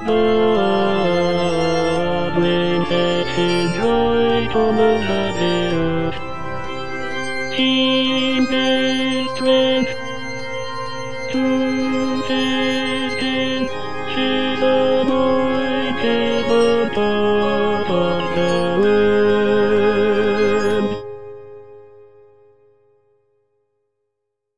God will set his joy to move the earth. He gave strength to his king, she's a